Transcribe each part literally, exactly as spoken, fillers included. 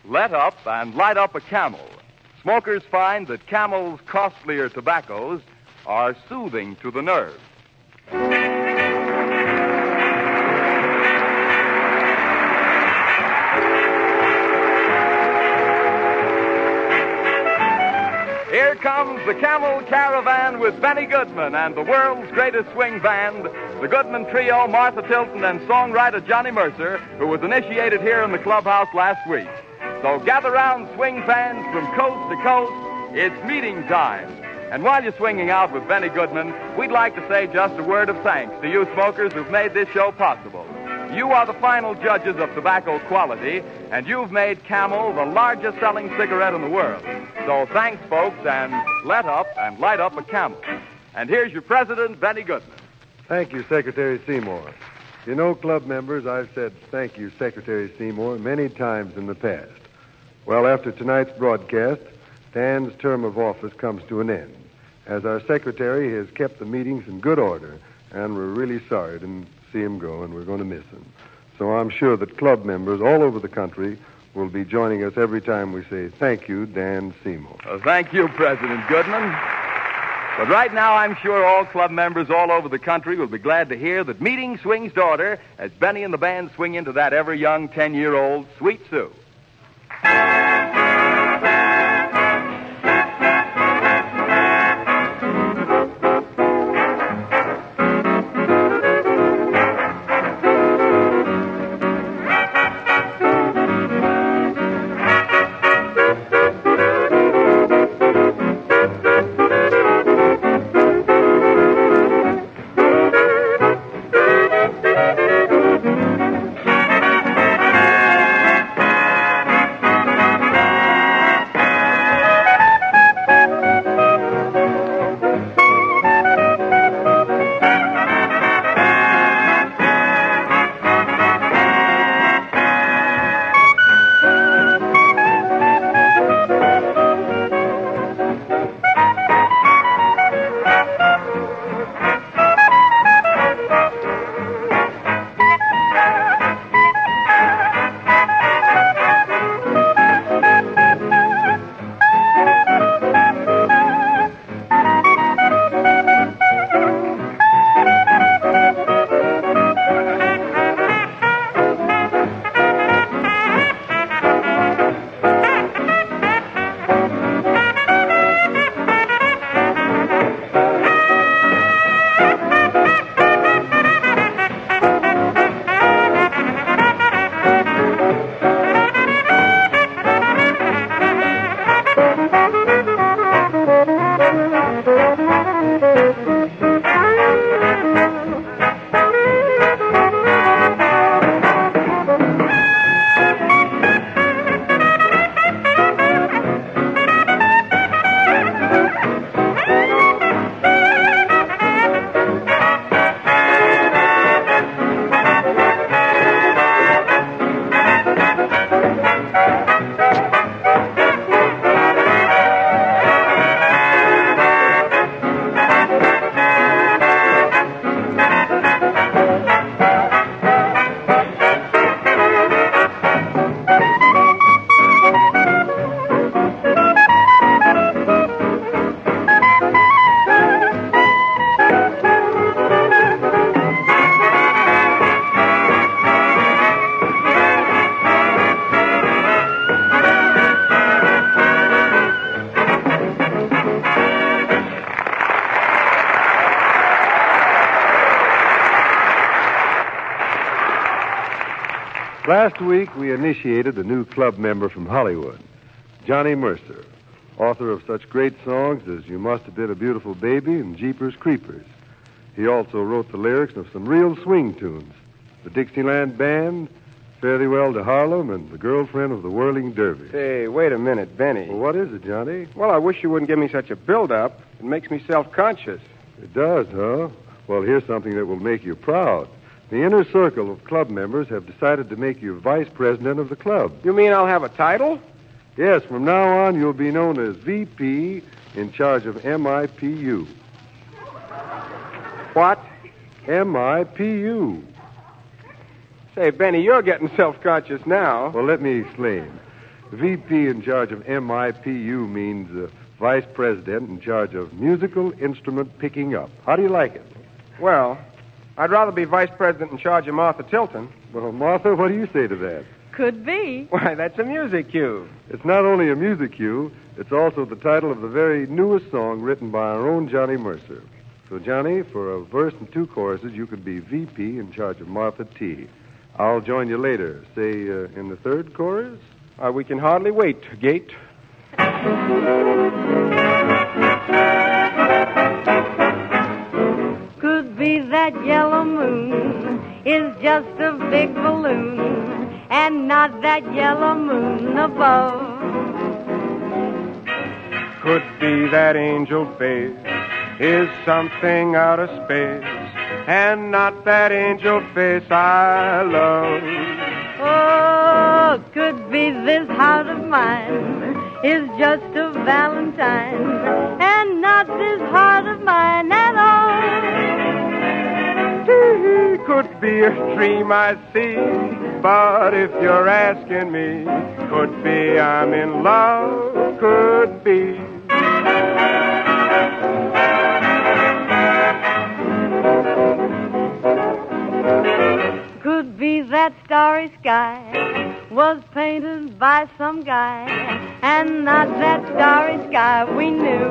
let up and light up a Camel. Smokers find that Camel's costlier tobaccos are soothing to the nerves. Here comes the Camel Caravan with Benny Goodman and the world's greatest swing band, the Goodman Trio, Martha Tilton, and songwriter Johnny Mercer, who was initiated here in the clubhouse last week. So gather round, swing fans from coast to coast. It's meeting time. And while you're swinging out with Benny Goodman, we'd like to say just a word of thanks to you smokers who've made this show possible. You are the final judges of tobacco quality, and you've made Camel the largest selling cigarette in the world. So thanks, folks, and let up and light up a Camel. And here's your president, Benny Goodman. Thank you, Secretary Seymour. You know, club members, I've said thank you, Secretary Seymour, many times in the past. Well, after tonight's broadcast, Dan's term of office comes to an end. As our secretary, he has kept the meetings in good order, and we're really sorry to see him go, and we're going to miss him. So I'm sure that club members all over the country will be joining us every time we say, thank you, Dan Seymour. Well, thank you, President Goodman. But right now, I'm sure all club members all over the country will be glad to hear that meeting swings to order as Benny and the band swing into that ever-young ten-year-old Sweet Sue. Last week, we initiated a new club member from Hollywood, Johnny Mercer, author of such great songs as You Must Have Been a Beautiful Baby and Jeepers Creepers. He also wrote the lyrics of some real swing tunes, the Dixieland Band, Fare Thee Well to Harlem, and The Girlfriend of the Whirling Dervish. Hey, wait a minute, Benny. Well, what is it, Johnny? Well, I wish you wouldn't give me such a build-up. It makes me self-conscious. It does, huh? Well, here's something that will make you proud. The inner circle of club members have decided to make you vice president of the club. You mean I'll have a title? Yes, from now on, you'll be known as V P in charge of M I P U. What? M I P U. Say, Benny, you're getting self-conscious now. Well, let me explain. V P in charge of M I P U means uh, Vice President in charge of musical instrument picking up. How do you like it? Well, I'd rather be vice president in charge of Martha Tilton. Well, Martha, what do you say to that? Could be. Why, that's a music cue. It's not only a music cue, it's also the title of the very newest song written by our own Johnny Mercer. So, Johnny, for a verse and two choruses, you could be V P in charge of Martha T. I'll join you later, say, uh, in the third chorus? Uh, we can hardly wait, Gate. Could be that yellow moon is just a big balloon and not that yellow moon above. Could be that angel face is something out of space and not that angel face I love. Oh, could be this heart of mine is just a valentine and not this heart of mine at all. Could be a dream I see, but if you're asking me, could be I'm in love, could be. Could be that starry sky was painted by some guy and not that starry sky we knew.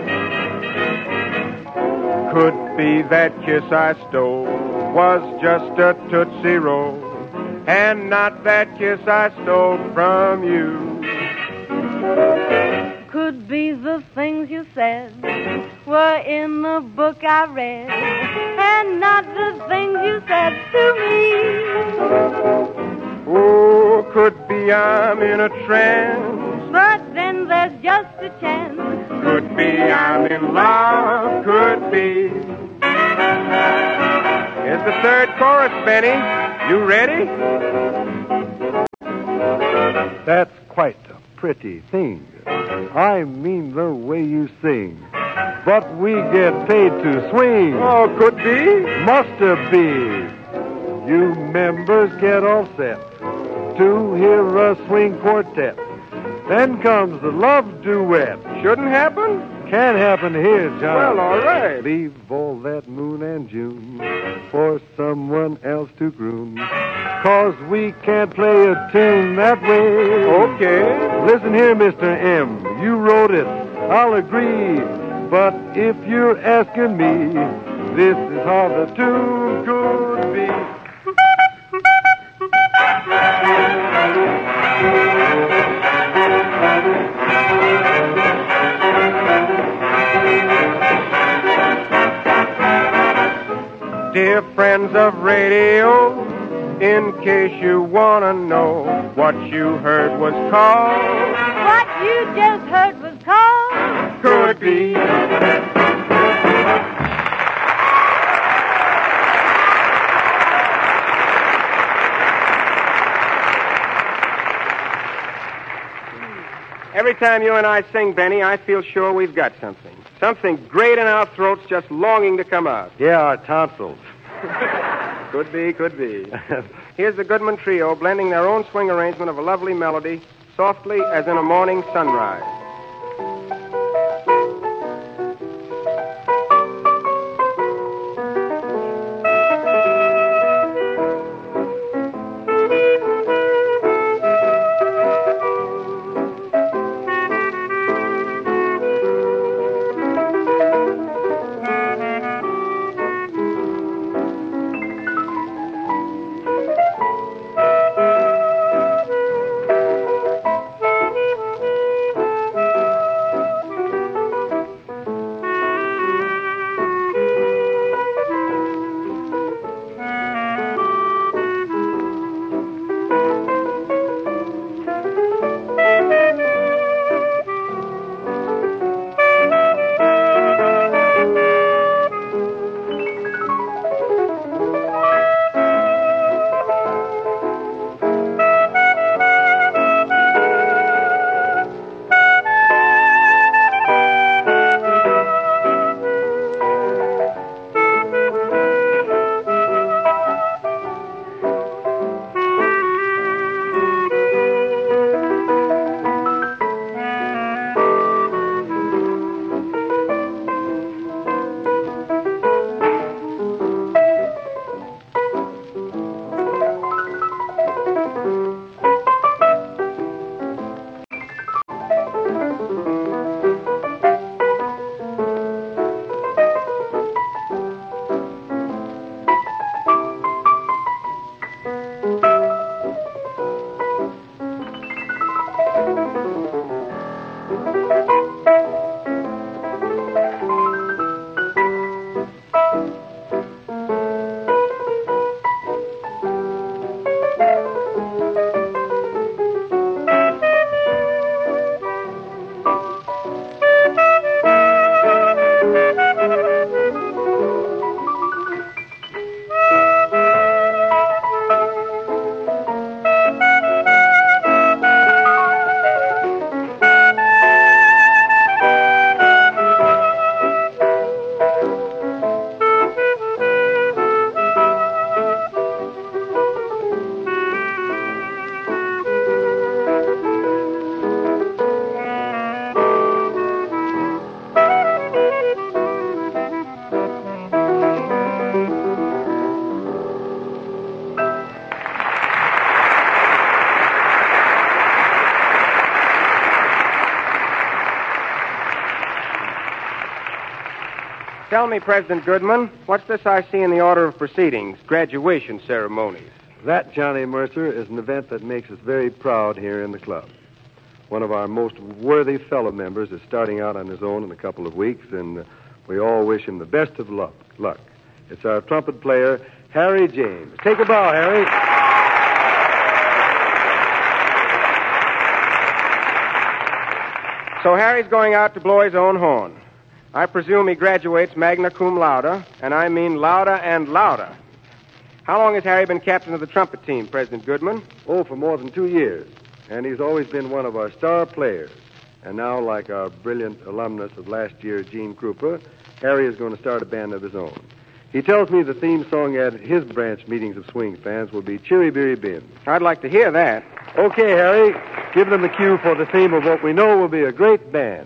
Could be that kiss I stole was just a Tootsie Roll and not that kiss I stole from you. Could be the things you said were in the book I read and not the things you said to me. Oh, could be I'm in a trance, but then there's just a chance. Could be I'm in love, could be. Here's the third chorus, Benny. You ready? That's quite a pretty thing. I mean the way you sing. But we get paid to swing. Oh, could be. Musta be. You members get all set to hear a swing quartet. Then comes the love duet. Shouldn't happen? Can't happen here, John. Well, all right. Leave all that moon and June for someone else to croon. 'Cause we can't play a tune that way. Okay. Listen here, Mister M. You wrote it. I'll agree. But if you're asking me, this is how the tune could be. Dear friends of radio, in case you want to know what you heard was called. What you just heard was called. Could be. Every time you and I sing, Benny, I feel sure we've got something. Something great in our throats just longing to come out. Yeah, our tonsils. Could be, could be. Here's the Goodman Trio blending their own swing arrangement of a lovely melody, softly as in a morning sunrise. Tell me, President Goodman, what's this I see in the order of proceedings? Graduation ceremonies. That, Johnny Mercer, is an event that makes us very proud here in the club. One of our most worthy fellow members is starting out on his own in a couple of weeks, and uh, we all wish him the best of luck. luck. It's our trumpet player, Harry James. Take a bow, Harry. So Harry's going out to blow his own horn. I presume he graduates magna cum laude, and I mean louder and louder. How long has Harry been captain of the trumpet team, President Goodman? Oh, for more than two years. And he's always been one of our star players. And now, like our brilliant alumnus of last year, Gene Krupa, Harry is going to start a band of his own. He tells me the theme song at his branch meetings of swing fans will be Cheery Beery Bin. I'd like to hear that. Okay, Harry, give them the cue for the theme of what we know will be a great band.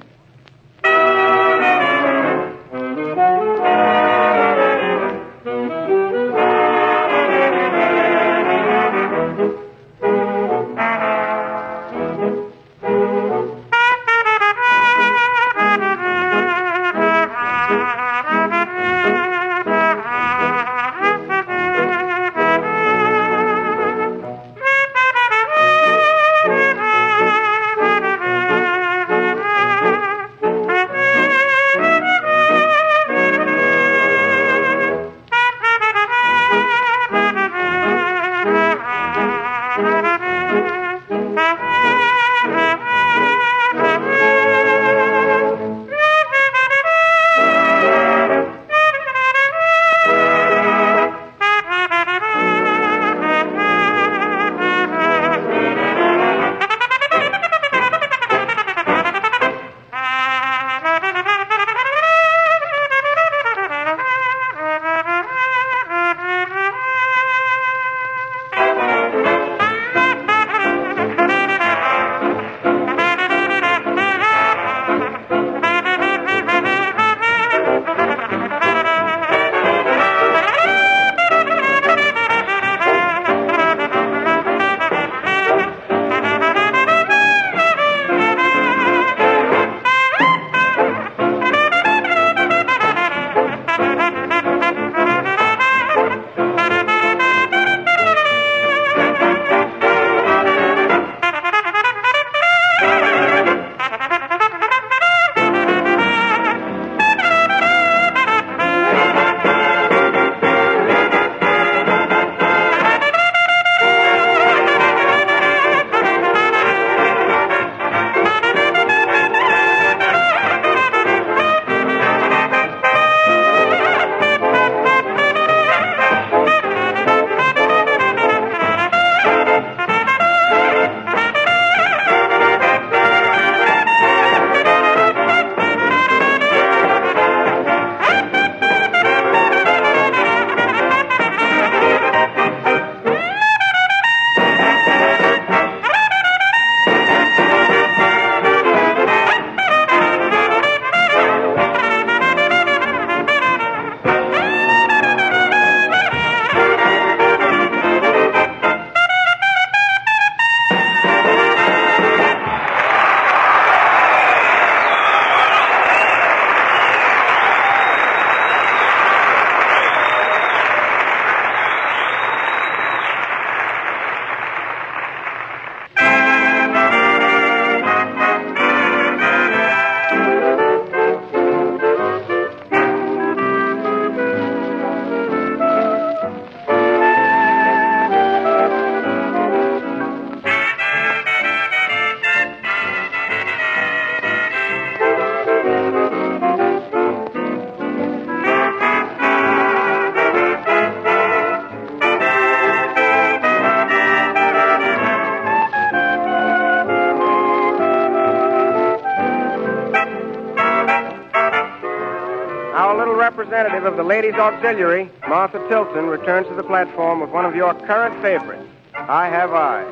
representative of the Ladies' Auxiliary, Martha Tilton, returns to the platform with one of your current favorites, I Have Eyes.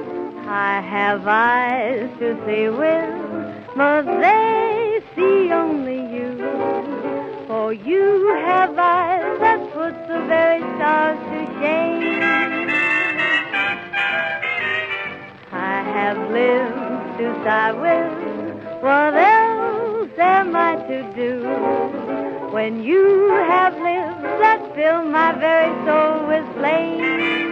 I have eyes to see with, but they see only you. For you have eyes that put the very stars to shame. I have lips to sigh with, what else am I to do? when you have lips that fill my very soul with flame.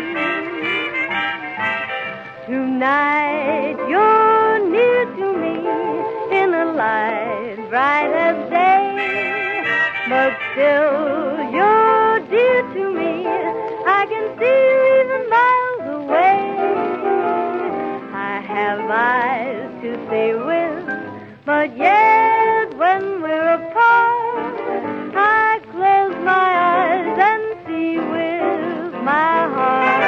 Tonight you're near to me in a light bright as day, but still you're dear to me. I can see you even miles away. I have eyes to see with, but yet when we're apart, I close my eyes and see with my heart.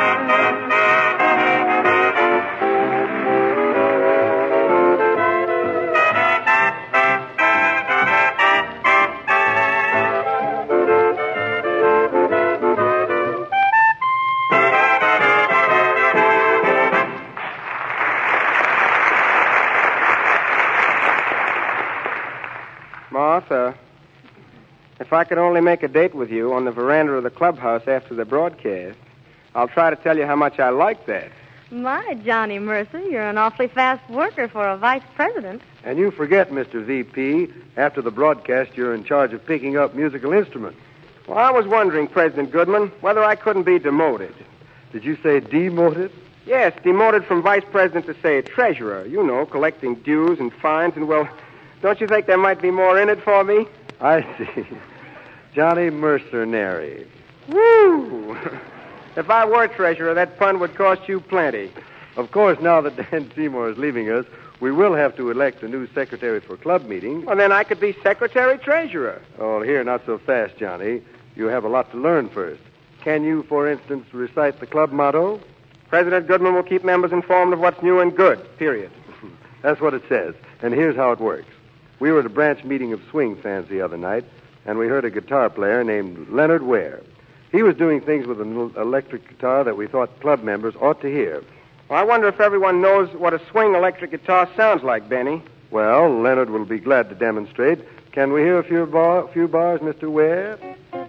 Martha, if I could only make a date with you on the veranda of the clubhouse after the broadcast, I'll try to tell you how much I like that. My, Johnny Mercer, you're an awfully fast worker for a vice president. And you forget, Mister V P, after the broadcast, you're in charge of picking up musical instruments. Well, I was wondering, President Goodman, whether I couldn't be demoted. Did you say demoted? Yes, demoted from vice president to, say, treasurer. You know, collecting dues and fines, and, well, don't you think there might be more in it for me? I see. Johnny Mercenary. Woo! If I were treasurer, that pun would cost you plenty. Of course, now that Dan Seymour is leaving us, we will have to elect a new secretary for club meetings. Well, then I could be secretary-treasurer. Oh, here, not so fast, Johnny. You have a lot to learn first. Can you, for instance, recite the club motto? President Goodman will keep members informed of what's new and good, period. That's what it says. And here's how it works. We were at a branch meeting of swing fans the other night, and we heard a guitar player named Leonard Ware. He was doing things with an electric guitar that we thought club members ought to hear. Well, I wonder if everyone knows what a swing electric guitar sounds like, Benny. Well, Leonard will be glad to demonstrate. Can we hear a few, bar, few bars, Mister Ware?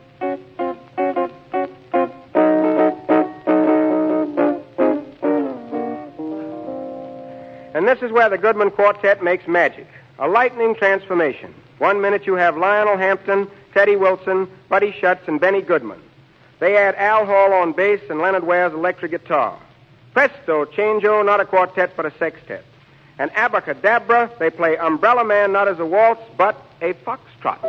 And this is where the Goodman Quartet makes magic. A lightning transformation. One minute you have Lionel Hampton, Teddy Wilson, Buddy Schutz, and Benny Goodman. They add Al Hall on bass and Leonard Ware's electric guitar. Presto, changeo, not a quartet, but a sextet. And abracadabra, they play Umbrella Man not as a waltz, but a foxtrot.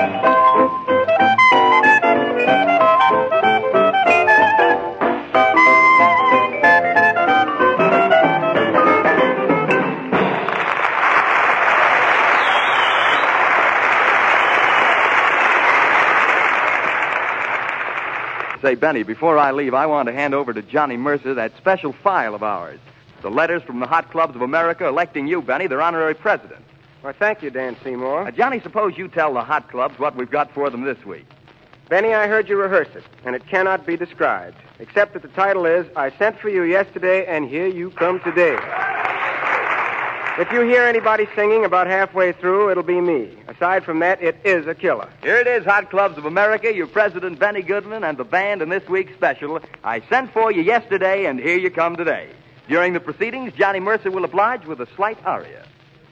Say, Benny, before I leave, I want to hand over to Johnny Mercer that special file of ours. The letters from the Hot Clubs of America electing you, Benny, their honorary president. Well, thank you, Dan Seymour. Uh, Johnny, suppose you tell the Hot Clubs what we've got for them this week. Benny, I heard you rehearse it, and it cannot be described, except that the title is, I Sent for You Yesterday, and Here You Come Today. If you hear anybody singing about halfway through, it'll be me. Aside from that, it is a killer. Here it is, Hot Clubs of America, your president, Benny Goodman, and the band in this week's special, I Sent for You Yesterday, and Here You Come Today. During the proceedings, Johnny Mercer will oblige with a slight aria.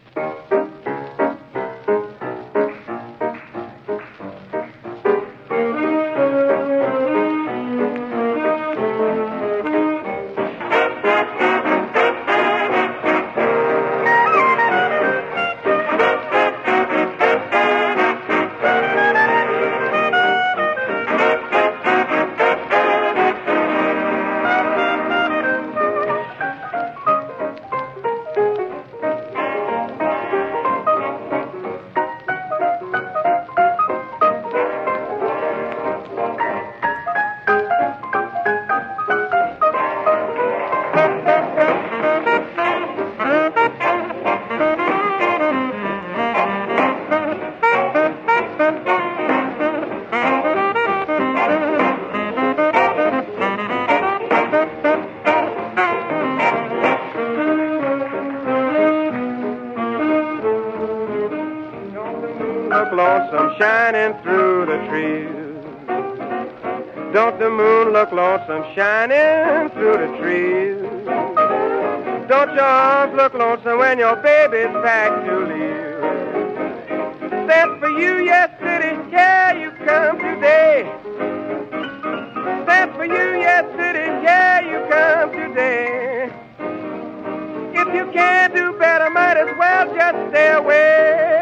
Lonesome shining through the trees. Don't the moon look lonesome shining through the trees? Don't your arms look lonesome when your baby's back to leave? Sent for you yesterday, yeah, you come today. Sent for you yesterday, yeah, you come today. If you can't do better, might as well just stay away.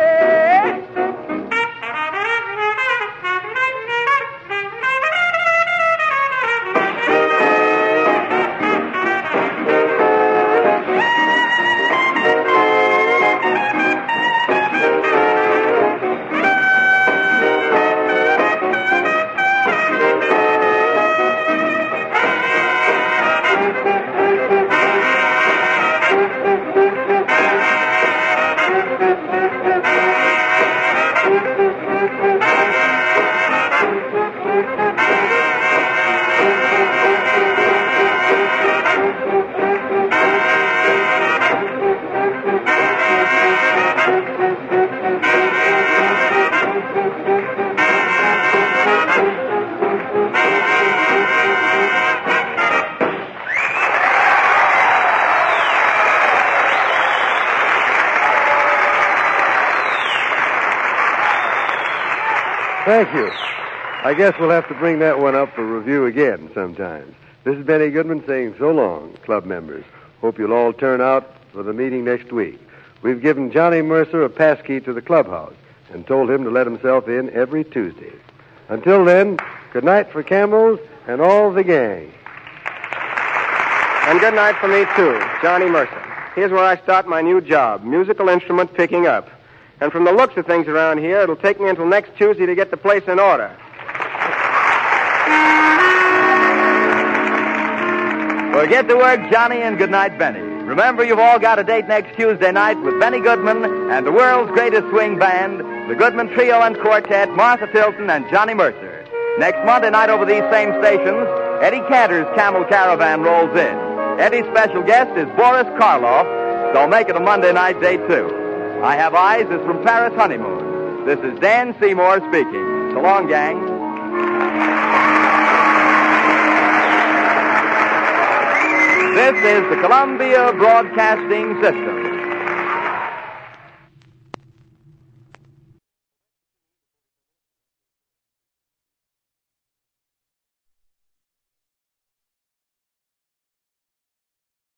Thank you. I guess we'll have to bring that one up for review again sometimes. This is Benny Goodman saying so long, club members. Hope you'll all turn out for the meeting next week. We've given Johnny Mercer a passkey to the clubhouse and told him to let himself in every Tuesday. Until then, good night for Camels and all the gang. And good night for me, too, Johnny Mercer. Here's where I start my new job, musical instrument picking up. And from the looks of things around here, it'll take me until next Tuesday to get the place in order. Well, get to work, Johnny, and good night, Benny. Remember, you've all got a date next Tuesday night with Benny Goodman and the world's greatest swing band, the Goodman Trio and Quartet, Martha Tilton and Johnny Mercer. Next Monday night over these same stations, Eddie Cantor's Camel Caravan rolls in. Eddie's special guest is Boris Karloff, so make it a Monday night date, too. I Have Eyes is from Paris Honeymoon. This is Dan Seymour speaking. So long, gang. This is the Columbia Broadcasting System.